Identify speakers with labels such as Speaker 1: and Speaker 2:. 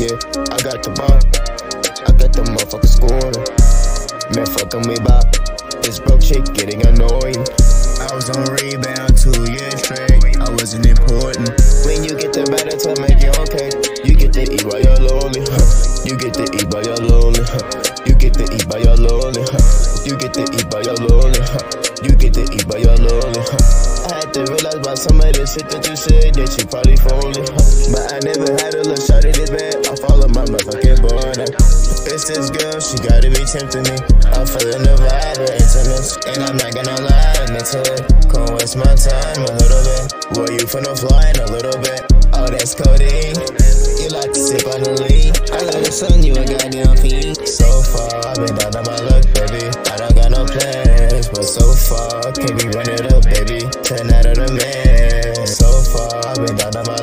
Speaker 1: Yeah, I got the ball. I got the motherfucker schooling. Man, fucking me bop. This broke chick getting annoying.
Speaker 2: I was on rebound 2 years straight. I wasn't important.
Speaker 1: When you get the better to make it okay, you get to eat while you're lonely. You get to eat while you're lonely. You get to eat while you're lonely. You get to eat while you're lonely. You get to eat while you're lonely. I had to realize about some of the shit that you said that you probably phony. But I never had a look shot at this bad. I follow my motherfucking boy. It's this girl, she gotta be tempting me. I'm feeling the vibe, the intimacy. And I'm not gonna lie, admit to it. Can't waste my time a little bit. Boy, you finna fly in a little bit. Oh, that's codeine. You like to sip on the lean. I love the sun, you a goddamn fiend. So far, I've been down on my luck, baby. I don't got no plans, but so far, can't be running up, baby. 10 out of the man. So far, I've been down on my